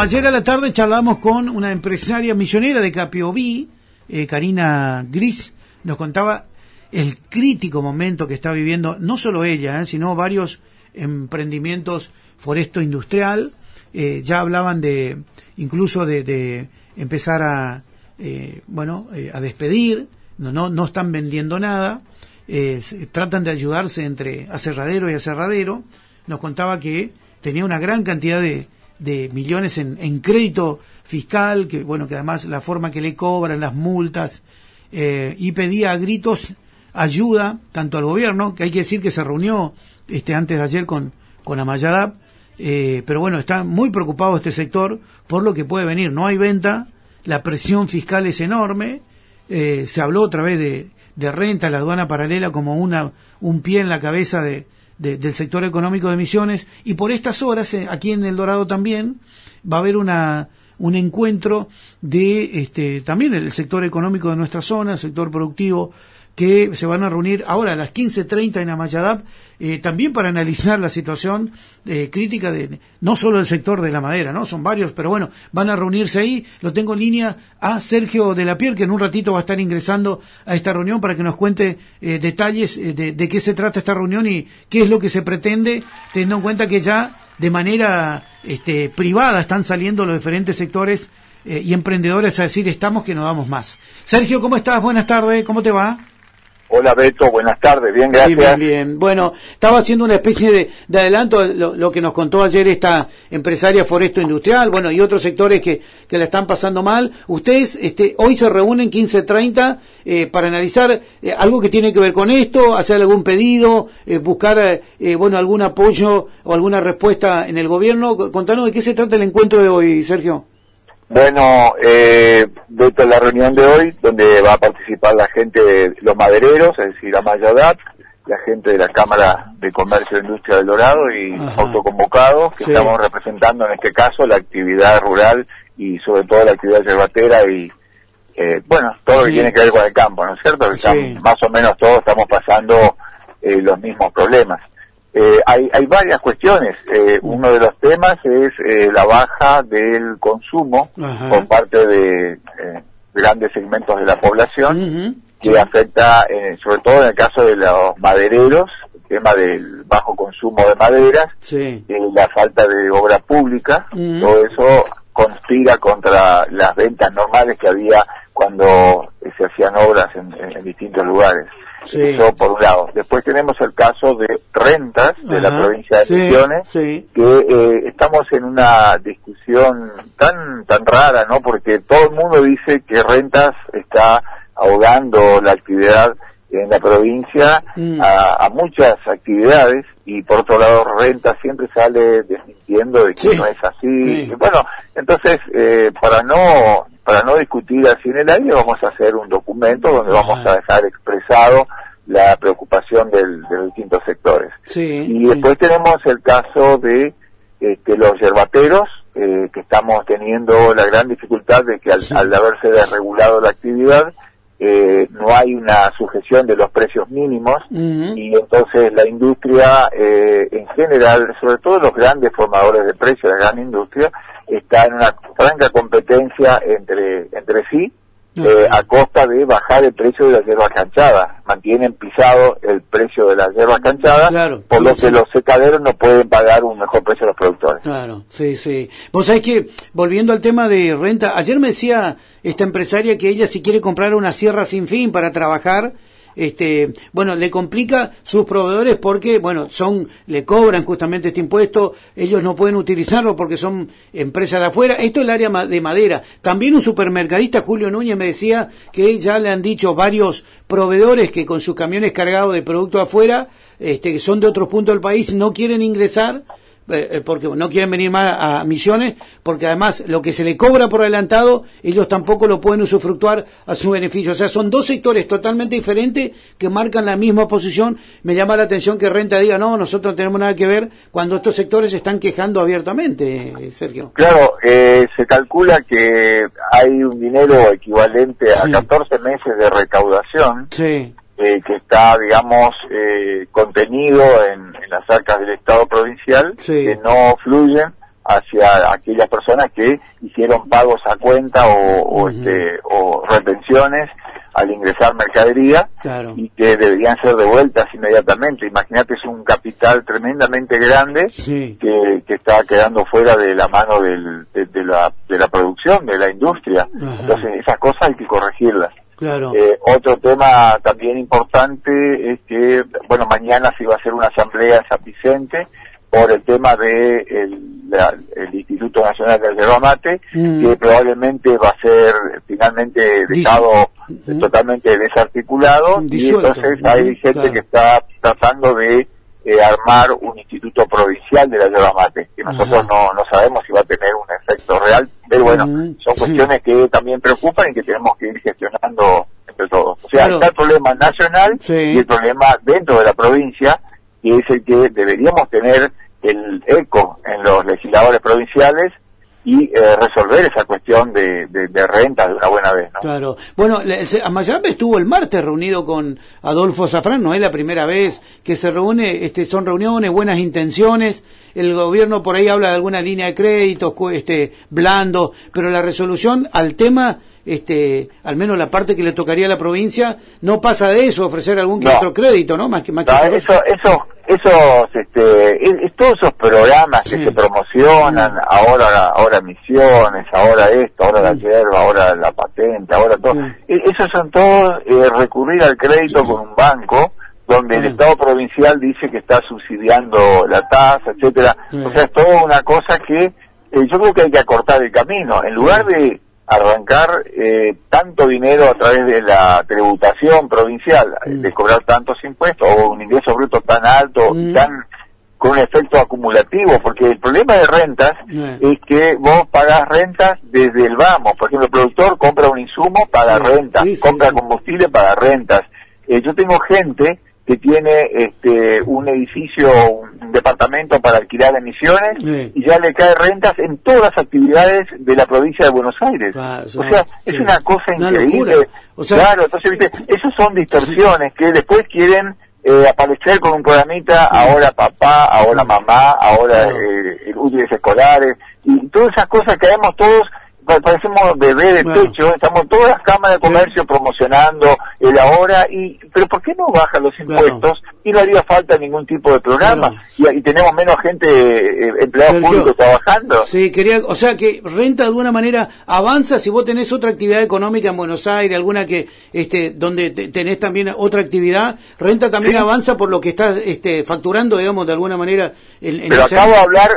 Ayer a la tarde charlamos con una empresaria millonera de Capiobí, Karina Gris, nos contaba el crítico momento que está viviendo, no solo ella, sino varios emprendimientos foresto industrial. Ya hablaban incluso de empezar a despedir, no están vendiendo nada, tratan de ayudarse entre aserradero y aserradero. Nos contaba que tenía una gran cantidad de millones en crédito fiscal, que además la forma que le cobran, las multas, y pedía a gritos ayuda tanto al gobierno, que hay que decir que se reunió antes de ayer con Amayadap, pero está muy preocupado este sector por lo que puede venir. No hay venta, la presión fiscal es enorme, se habló otra vez de renta, la aduana paralela como un pie en la cabeza del sector económico de Misiones, y por estas horas aquí en El Dorado también va a haber un encuentro de también el sector económico de nuestra zona, el sector productivo, que se van a reunir ahora a las 15:30 en Amayadap, también para analizar la situación crítica de no solo el sector de la madera, ¿no? Son varios, pero van a reunirse ahí. Lo tengo en línea a Sergio de la Pier, que en un ratito va a estar ingresando a esta reunión para que nos cuente detalles de qué se trata esta reunión y qué es lo que se pretende, teniendo en cuenta que ya de manera privada están saliendo los diferentes sectores y emprendedores a decir estamos que no damos más. Sergio, ¿cómo estás? Buenas tardes, ¿cómo te va? Hola Beto, buenas tardes, bien, gracias. Bien. Bueno, estaba haciendo una especie de adelanto lo que nos contó ayer esta empresaria foresto industrial, y otros sectores que la están pasando mal. Ustedes hoy se reúnen 15:30 para analizar algo que tiene que ver con esto, hacer algún pedido, buscar algún apoyo o alguna respuesta en el gobierno. Contanos de qué se trata el encuentro de hoy, Sergio. Bueno, Beto, la reunión de hoy, donde va a participar la gente de los madereros, es decir, Amayadap, la gente de la Cámara de Comercio e Industria del Dorado y autoconvocados, que estamos representando en este caso la actividad rural y sobre todo la actividad yerbatera y, todo lo que tiene que ver con el campo, ¿no es cierto? Más o menos todos estamos pasando los mismos problemas. Hay varias cuestiones. Uno de los temas es la baja del consumo por parte de grandes segmentos de la población, que afecta, sobre todo en el caso de los madereros, el tema del bajo consumo de maderas, la falta de obra pública, todo eso conspira contra las ventas normales que había cuando se hacían obras en distintos lugares. Eso por un lado. Después tenemos el caso de rentas de la provincia de Misiones, que estamos en una discusión tan rara, ¿no? Porque todo el mundo dice que rentas está ahogando la actividad en la provincia a muchas actividades, y por otro lado rentas siempre sale desmintiendo de que no es así. Entonces para no discutir así en el aire, vamos a hacer un documento donde vamos a dejar expresado la preocupación de los distintos sectores. Y después tenemos el caso de los yerbateros, que estamos teniendo la gran dificultad de que al haberse desregulado la actividad, no hay una sujeción de los precios mínimos, y entonces la industria en general, sobre todo los grandes formadores de precios, la gran industria, está en una franca competencia entre sí, a costa de bajar el precio de la yerba canchada. Mantienen pisado el precio de la yerba canchada, por lo que los secaderos no pueden pagar un mejor precio a los productores. Claro, sí. Vos sabés que, volviendo al tema de renta, ayer me decía esta empresaria que ella, si quiere comprar una sierra sin fin para trabajar, le complica sus proveedores porque, le cobran justamente este impuesto, ellos no pueden utilizarlo porque son empresas de afuera. Esto es el área de madera. También un supermercadista, Julio Núñez, me decía que ya le han dicho varios proveedores que con sus camiones cargados de productos afuera, que son de otros puntos del país, no quieren ingresar, porque no quieren venir más a Misiones, porque además lo que se le cobra por adelantado, ellos tampoco lo pueden usufructuar a su beneficio. O sea, son dos sectores totalmente diferentes que marcan la misma posición. Me llama la atención que Renta diga, no, nosotros no tenemos nada que ver, cuando estos sectores se están quejando abiertamente, Sergio. Claro, se calcula que hay un dinero equivalente a 14 meses de recaudación, que está, digamos, contenido en las arcas del Estado provincial, que no fluyen hacia aquellas personas que hicieron pagos a cuenta o retenciones al ingresar mercadería, claro, y que deberían ser devueltas inmediatamente. Imagínate, es un capital tremendamente grande, sí, que está quedando fuera de la mano de la producción, de la industria. Ajá. Entonces esas cosas hay que corregirlas. claro, Otro tema también importante es que, bueno, mañana se va a hacer una asamblea en San Vicente por el tema de el Instituto Nacional del Yerba Mate, que probablemente va a ser finalmente dejado totalmente desarticulado, disuelto. Y entonces hay gente claro, que está tratando de armar un instituto provincial de la yerba mate, que nosotros no sabemos si va a tener un efecto real, pero bueno, son cuestiones que también preocupan y que tenemos que ir gestionando entre todos. O sea, claro, está el problema nacional y el problema dentro de la provincia, que es el que deberíamos tener el eco en los legisladores provinciales y resolver esa cuestión de renta de una buena vez, ¿no? Claro. Bueno, Amayambe estuvo el martes reunido con Adolfo Zafrán, no es la primera vez que se reúne, son reuniones, buenas intenciones, el gobierno por ahí habla de alguna línea de créditos, blando, pero la resolución al tema, al menos la parte que le tocaría a la provincia, no pasa de eso, ofrecer algún que otro crédito, ¿no? Más que todos esos programas que se promocionan, ahora Misiones, ahora esto, ahora la yerba, ahora la patente, ahora todo, esos son todos recurrir al crédito con un banco, donde el Estado provincial dice que está subsidiando la tasa, etcétera. O sea, es toda una cosa que yo creo que hay que acortar el camino, en lugar de arrancar tanto dinero a través de la tributación provincial, de cobrar tantos impuestos, o un ingreso bruto tan alto, con un efecto acumulativo, porque el problema de rentas es que vos pagás rentas desde el vamos. Por ejemplo, el productor compra un insumo, paga rentas, compra combustible, paga rentas. Yo tengo gente que tiene un edificio, un departamento para alquilar en Misiones, y ya le cae rentas en todas las actividades de la provincia de Buenos Aires. Claro, o sea, es una cosa increíble. O sea, claro, entonces, ¿viste? Esas son distorsiones que después quieren aparecer con un programita, ahora papá, ahora mamá, ahora útiles escolares, y todas esas cosas caemos todos, parecemos bebé de pecho, estamos todas las cámaras de comercio promocionando el ahora, pero ¿por qué no bajan los impuestos? Y no haría falta ningún tipo de programa, y tenemos menos gente, empleados públicos trabajando. Sí, o sea que renta de alguna manera avanza si vos tenés otra actividad económica en Buenos Aires, alguna que, donde tenés también otra actividad, renta también avanza por lo que estás, facturando, digamos, de alguna manera. Pero acabo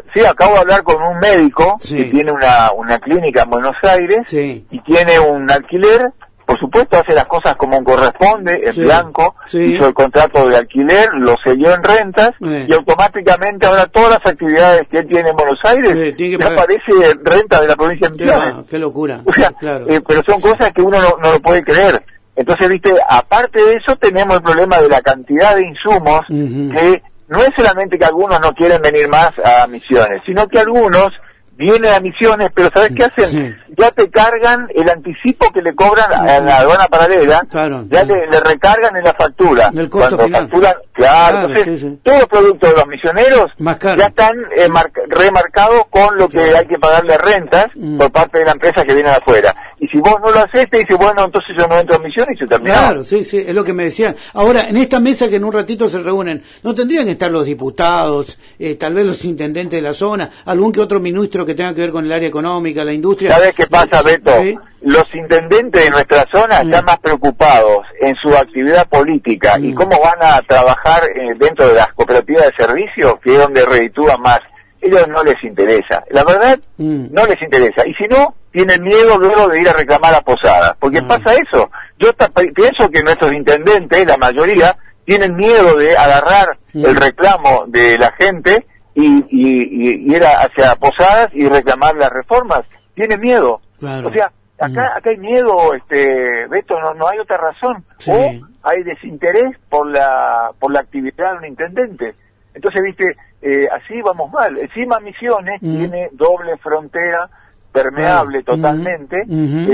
de hablar con un médico que tiene una clínica en Buenos Aires y tiene un alquiler. Por supuesto, hace las cosas como corresponde, en blanco, hizo el contrato de alquiler, lo selló en rentas, y automáticamente ahora todas las actividades que él tiene en Buenos Aires, le aparece renta de la provincia de Misiones. ¡Qué locura! O sea, pero son cosas que uno no lo puede creer. Entonces, viste, aparte de eso, tenemos el problema de la cantidad de insumos, que no es solamente que algunos no quieren venir más a Misiones, sino que algunos vienen a Misiones, pero ¿sabes qué hacen? Ya te cargan el anticipo que le cobran a la aduana paralela, ya le recargan en la factura. El costo cuando final. facturan, entonces todos los productos de los misioneros ya están remarcados con lo que hay que pagarle rentas por parte de la empresa que viene de afuera. Y si vos no lo haces, te dice, bueno, entonces yo no entro en Misiones y se termina. Claro, es lo que me decían. Ahora, en esta mesa que en un ratito se reúnen, ¿no tendrían que estar los diputados, tal vez los intendentes de la zona, algún que otro ministro que tenga que ver con el área económica, la industria? ¿Sabes qué pasa, Beto? Los intendentes de nuestra zona están más preocupados en su actividad política y cómo van a trabajar dentro de las cooperativas de servicios, que es donde reditúan más. Ellos no les interesa, la verdad no les interesa, y si no, tienen miedo luego de ir a reclamar a Posadas, porque pasa eso. Yo pienso que nuestros intendentes, la mayoría, tienen miedo de agarrar el reclamo de la gente y ir hacia Posadas y reclamar las reformas. Tienen miedo. O sea, acá hay miedo, Beto, no hay otra razón. O hay desinterés por la actividad de un intendente. Entonces, viste, así vamos mal. Encima Misiones tiene doble frontera, permeable totalmente,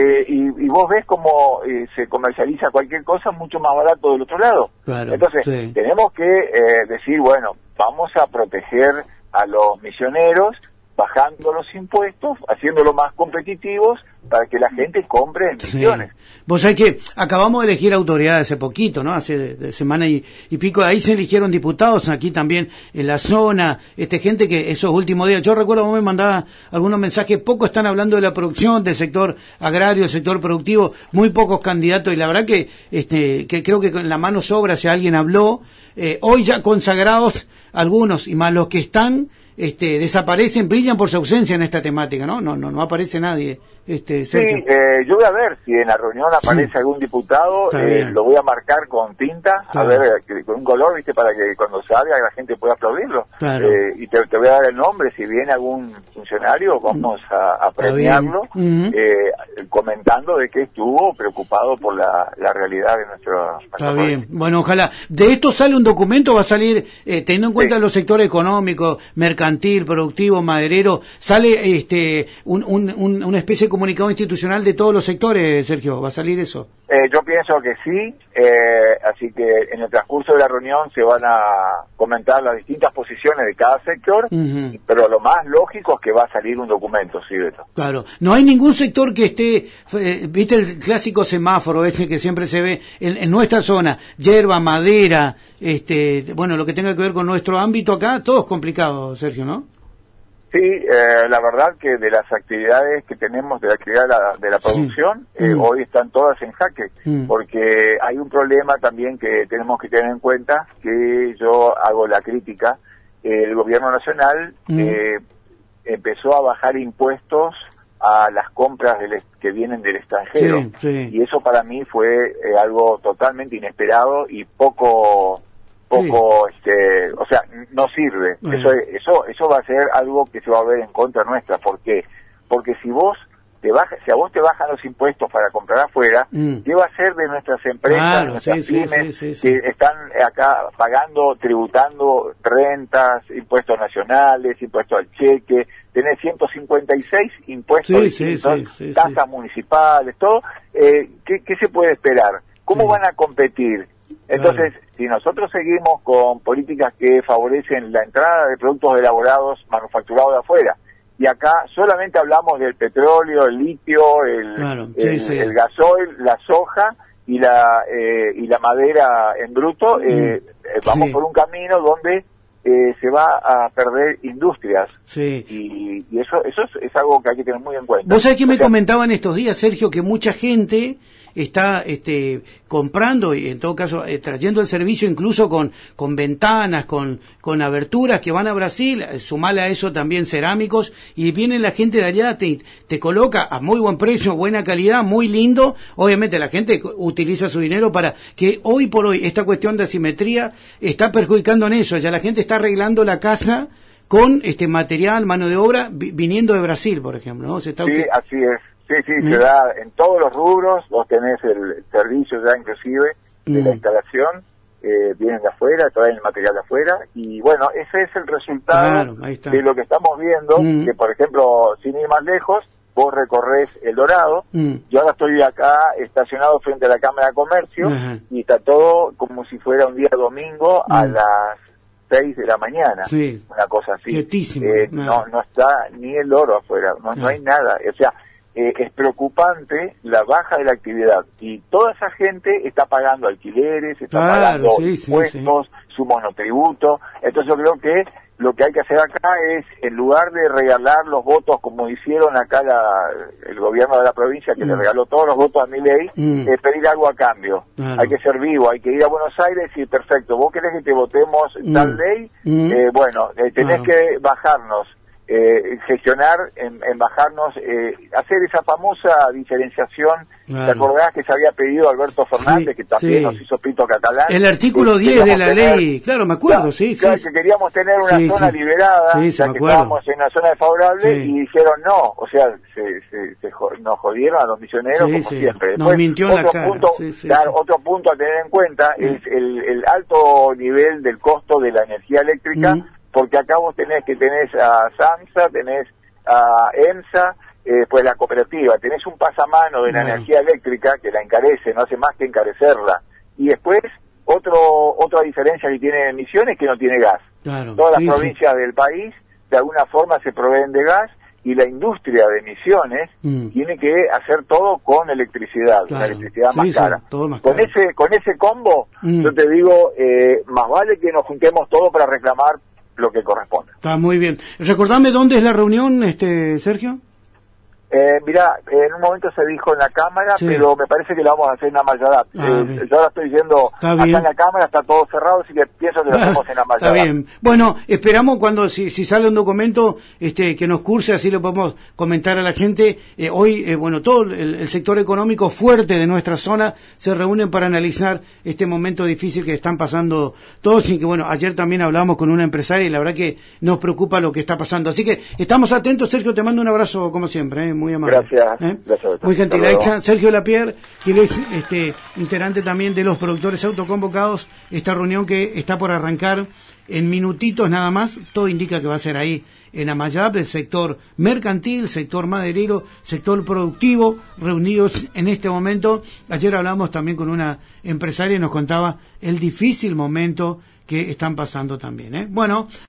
y vos ves cómo se comercializa cualquier cosa mucho más barato del otro lado. Entonces, tenemos que decir, bueno, vamos a proteger a los misioneros, bajando los impuestos, haciéndolos más competitivos para que la gente compre en Misiones. Sí. Vos sabés que acabamos de elegir autoridades hace poquito, ¿no? Hace de semana y pico, ahí se eligieron diputados, aquí también en la zona, gente que esos últimos días, yo recuerdo vos me mandaba algunos mensajes, pocos están hablando de la producción, del sector agrario, del sector productivo, muy pocos candidatos, y la verdad que creo que con la mano sobra si alguien habló, hoy ya consagrados algunos, y más los que están, desaparecen, brillan por su ausencia en esta temática, ¿no? No aparece nadie, Sergio. Sí, yo voy a ver si en la reunión aparece algún diputado, lo voy a marcar con tinta, a ver, con un color, ¿viste? Para que cuando salga la gente pueda aplaudirlo. Claro. Y te voy a dar el nombre, si viene algún funcionario, vamos a premiarlo, comentando de que estuvo preocupado por la realidad de nuestro Está bien, bueno, ojalá. De esto sale un documento, va a salir, teniendo en cuenta los sectores económicos, mercantil, productivo, maderero, sale una especie de comunicado institucional de todos los sectores, Sergio, ¿va a salir eso? Yo pienso que sí, así que en el transcurso de la reunión se van a comentar las distintas posiciones de cada sector, pero lo más lógico es que va a salir un documento, sí, Beto. Claro, no hay ningún sector que esté, viste el clásico semáforo ese que siempre se ve en nuestra zona, hierba, madera, bueno, lo que tenga que ver con nuestro ámbito acá, todo es complicado, Sergio, ¿no? Sí, la verdad que de las actividades que tenemos, de la actividad de la producción, hoy están todas en jaque, porque hay un problema también que tenemos que tener en cuenta, que yo hago la crítica. El gobierno nacional empezó a bajar impuestos a las compras que vienen del extranjero, y eso para mí fue algo totalmente inesperado y poco, o sea, no sirve. Eso va a ser algo que se va a ver en contra nuestra. ¿Por qué? Porque si a vos te bajan los impuestos para comprar afuera, ¿qué va a ser de nuestras empresas, nuestras pymes, que están acá pagando, tributando rentas, impuestos nacionales, impuestos al cheque, tenés 156 impuestos distintos, tasas municipales, todo? ¿Qué se puede esperar? ¿Cómo van a competir? Entonces, si nosotros seguimos con políticas que favorecen la entrada de productos elaborados manufacturados de afuera, y acá solamente hablamos del petróleo, el litio, el gasoil, la soja y la madera en bruto, vamos por un camino donde se va a perder industrias. Y eso es algo que hay que tener muy en cuenta. Vos sabés que me comentaban estos días, Sergio, que mucha gente está comprando y en todo caso trayendo el servicio incluso con ventanas, con aberturas que van a Brasil, sumale a eso también cerámicos, y viene la gente de allá, te coloca a muy buen precio, buena calidad, muy lindo. Obviamente la gente utiliza su dinero para que hoy por hoy esta cuestión de asimetría está perjudicando en eso, ya la gente está arreglando la casa con material, mano de obra viniendo de Brasil, por ejemplo, ¿no? Sí, así es. Sí, se da en todos los rubros, vos tenés el servicio ya inclusive de la instalación, vienen de afuera, traen el material de afuera, y bueno, ese es el resultado de lo que estamos viendo, que por ejemplo, sin ir más lejos, vos recorres El Dorado, yo ahora estoy acá estacionado frente a la Cámara de Comercio, y está todo como si fuera un día domingo a las 6 de la mañana, una cosa así. No está ni el oro afuera, no hay nada, o sea, es preocupante la baja de la actividad, y toda esa gente está pagando alquileres, está pagando impuestos, su monotributo. Entonces yo creo que lo que hay que hacer acá es, en lugar de regalar los votos como hicieron acá el gobierno de la provincia, que le regaló todos los votos a Milei, pedir algo a cambio. Hay que ser vivo, hay que ir a Buenos Aires y perfecto, vos querés que te votemos tal ley, bueno, tenés que bajarnos, gestionar en bajarnos, hacer esa famosa diferenciación. ¿Te acordás que se había pedido Alberto Fernández, que también nos hizo pito catalán? El artículo 10 de la ley, claro, me acuerdo, claro, que queríamos tener una zona liberada, ya que estábamos en una zona desfavorable, y dijeron no, o sea, nos jodieron a los misioneros como siempre. Después, nos mintió en la cara. Otro punto a tener en cuenta es el alto nivel del costo de la energía eléctrica, porque acá vos tenés a SAMSA, tenés a EMSA, pues la cooperativa, tenés un pasamano de la energía eléctrica que la encarece, no hace más que encarecerla. Y después, otra diferencia que tiene Misiones es que no tiene gas. Todas las provincias del país de alguna forma se proveen de gas, y la industria de emisiones tiene que hacer todo con electricidad, claro. La electricidad más cara. Todo más con caro. ese combo, yo te digo, más vale que nos juntemos todos para reclamar lo que corresponde. Está muy bien. Recordame dónde es la reunión, Sergio. Mirá, en un momento se dijo en la Cámara, sí, pero me parece que lo vamos a hacer en Amayadat. Yo ahora estoy yendo acá en la Cámara, está todo cerrado, así que pienso que lo hacemos en Amayadat. Está bien. Bueno, esperamos cuando si sale un documento que nos curse, así lo podemos comentar a la gente. Hoy, bueno, todo el sector económico fuerte de nuestra zona se reúnen para analizar este momento difícil que están pasando todos, y que, bueno, ayer también hablamos con una empresaria y la verdad que nos preocupa lo que está pasando. Así que estamos atentos. Sergio, te mando un abrazo como siempre, muy amable. Gracias. Gracias. Muy gentil. Ahí está Sergio Lapierre, quien es integrante también de los productores autoconvocados. Esta reunión que está por arrancar en minutitos nada más, todo indica que va a ser ahí en Amayab, el sector mercantil, sector maderero, sector productivo, reunidos en este momento. Ayer hablamos también con una empresaria y nos contaba el difícil momento que están pasando también. Bueno.